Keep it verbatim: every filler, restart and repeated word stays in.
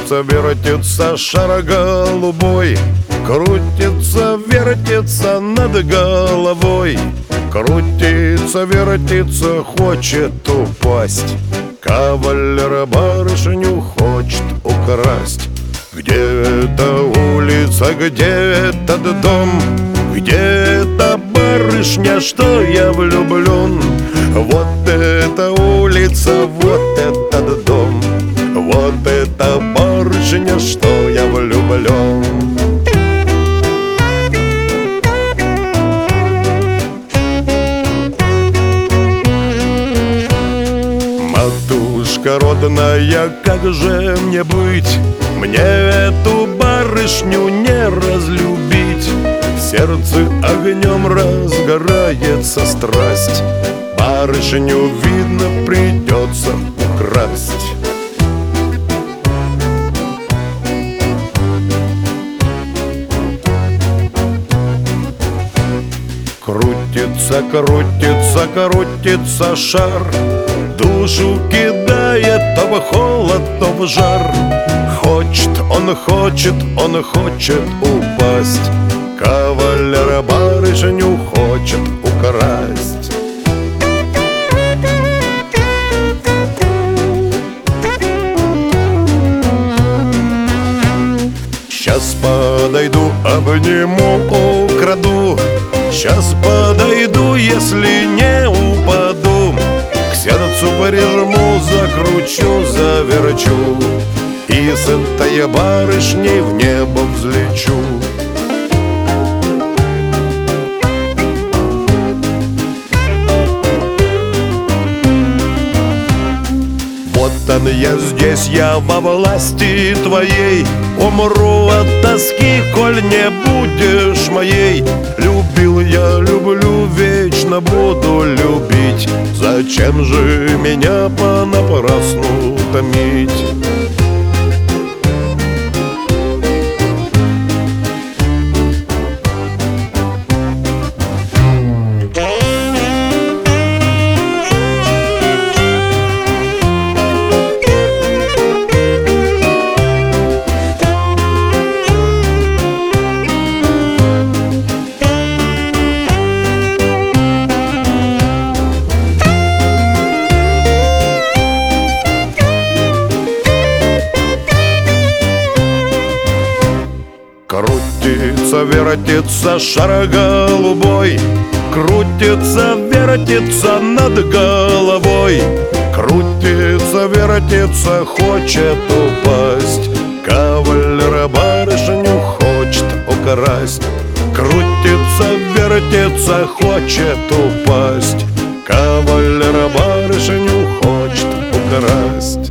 Крутится, вертится шар голубой, крутится, вертится над головой. Крутится, вертится, хочет упасть. Кавалер барышню хочет украсть. Где эта улица, где этот дом, где эта барышня, что я влюблен? Вот эта улица, вот этот дом, вот эта барышня, что я влюблен. Матушка родная, как же мне быть? Мне эту барышню не разлюбить. В сердце огнем разгорается страсть. Барышню, видно, придется украсть. Крутится, крутится, крутится шар, душу кидает то в холод, то в жар. Хочет, он хочет, он хочет упасть. Кавалер барышню хочет украсть. Сейчас подойду, обниму, украду. Сейчас подойду, если не упаду. К сердцу прижму, закручу, заверчу, и с этой барышней в небо взлечу. Вот он я здесь, я во власти твоей. Умру от тоски, коль не будешь моей. Любил я, люблю, вечно буду любить. Зачем же меня понапрасну томить? Крутится, вертится шар голубой, крутится, вертится над головой. Крутится, вертится, хочет упасть. Кавалер барышню хочет украсть. Крутится, вертится, хочет упасть. Кавалер барышню хочет украсть.